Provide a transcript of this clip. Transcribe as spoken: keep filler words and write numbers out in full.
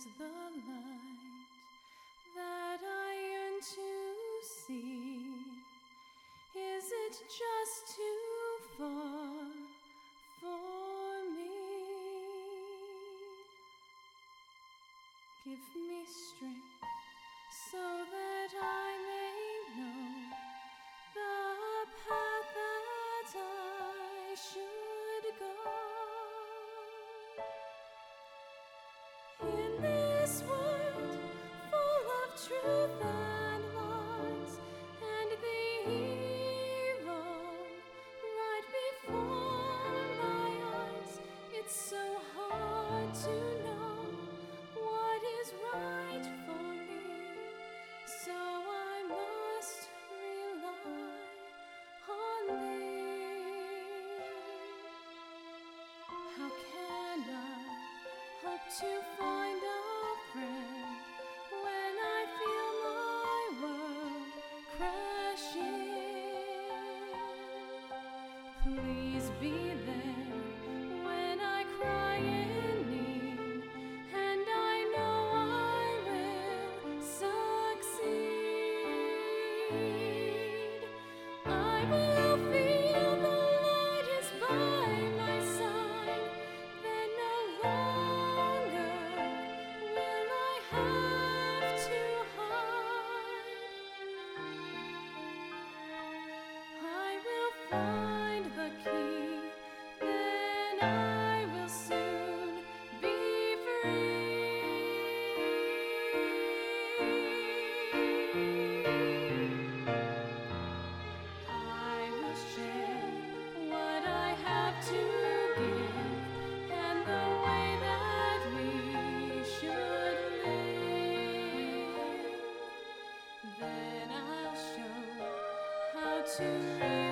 is the light that I yearn to see? Is it just too far for me? Give me strength so that I may know the path that I should go. In this world full of truth and lies, and the evil right before my eyes, it's so hard to know what is right for me, so I must rely on thee. How can I hope to find a friend when I feel my world crashing? Please be there when I cry in need, and I know I will succeed. I will feel the light is by my side, then no longer will I have to hide. I will find the key, then I will soon be free. I will share what I have to give, and the way that we should live. Then I'll show how to live.